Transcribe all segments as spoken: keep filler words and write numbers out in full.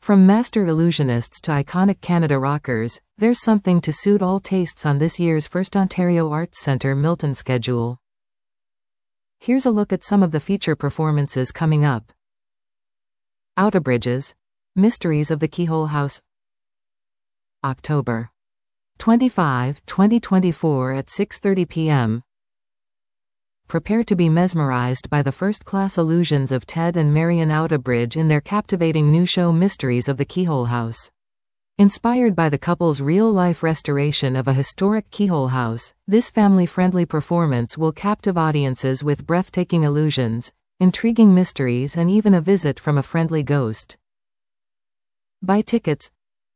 From master illusionists to iconic Canada rockers, there's something to suit all tastes on this year's First Ontario Arts Centre Milton schedule. Here's a look at some of the feature performances coming up. Outerbridges, Mysteries of the Keyhole House, October twenty-fifth, twenty twenty-four at six thirty p m Prepare to be mesmerized by the first-class illusions of Ted and Marion Outerbridge in their captivating new show Mysteries of the Keyhole House. Inspired by the couple's real-life restoration of a historic keyhole house, this family-friendly performance will captivate audiences with breathtaking illusions, intriguing mysteries, and even a visit from a friendly ghost. Buy tickets.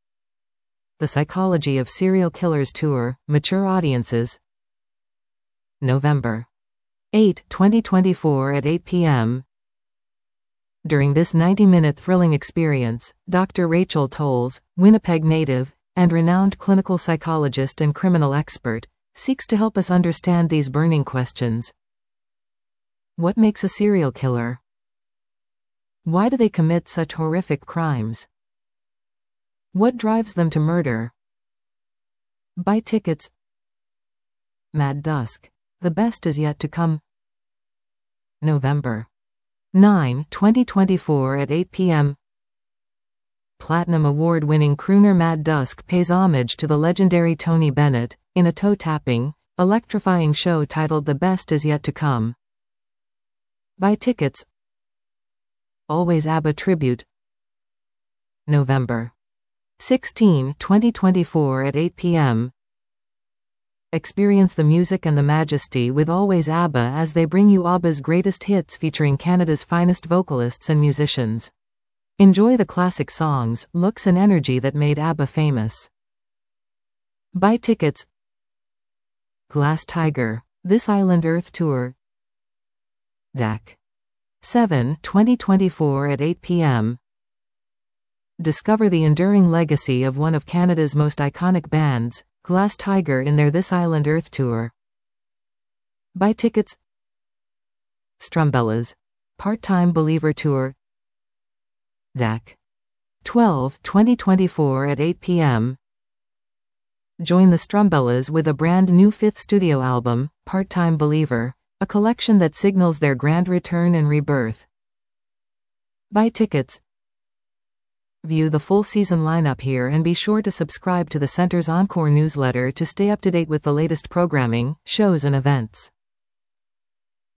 The Psychology of Serial Killers Tour, Mature Audiences, November eighth, twenty twenty-four at eight p m During this ninety-minute thrilling experience, Doctor Rachel Tolles, Winnipeg native, and renowned clinical psychologist and criminal expert, seeks to help us understand these burning questions. What makes a serial killer? Why do they commit such horrific crimes? What drives them to murder? Buy tickets. Mad Dusk. The best is yet to come. November ninth, twenty twenty-four at eight p m Platinum Award-winning crooner Mad Dusk pays homage to the legendary Tony Bennett, in a toe-tapping, electrifying show titled The Best Is Yet to Come. Buy tickets. Always ABBA Tribute, November sixteenth, twenty twenty-four at eight p m Experience the music and the majesty with Always ABBA as they bring you ABBA's greatest hits featuring Canada's finest vocalists and musicians. Enjoy the classic songs, looks and energy that made ABBA famous. Buy tickets. Glass Tiger, This Island Earth Tour, Deck seven, twenty twenty-four at eight p m Discover the enduring legacy of one of Canada's most iconic bands, Glass Tiger, in their This Island Earth Tour. Buy tickets. Strumbellas, Part-Time Believer Tour, Deck twelve, twenty twenty-four at eight p m Join the Strumbellas with a brand new fifth studio album, Part-Time Believer, a collection that signals their grand return and rebirth. Buy tickets. View the full season lineup here and be sure to subscribe to the Center's Encore newsletter to stay up to date with the latest programming, shows and events.